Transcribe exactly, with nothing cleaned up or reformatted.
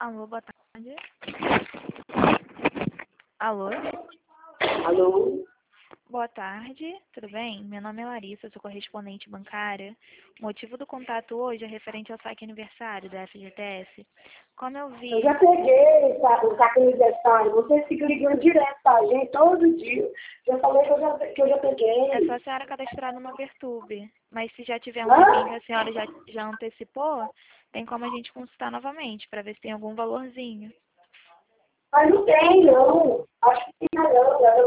Alô, boa tarde. Alô? Alô? Boa tarde, tudo bem? Meu nome é Larissa, sou correspondente bancária. O motivo do contato hoje é referente ao saque aniversário da F G T S. Como eu vi... Eu já peguei sa- o saque aniversário. Vocês ficam ligando direto pra gente todo dia. Já falei que eu já, que eu já peguei. É só a senhora cadastrar no Movertube. Mas se já tiver um Hã? tempinho que a senhora já, já antecipou, tem como a gente consultar novamente, para ver se tem algum valorzinho. Mas não tem, não. Acho que tem, não.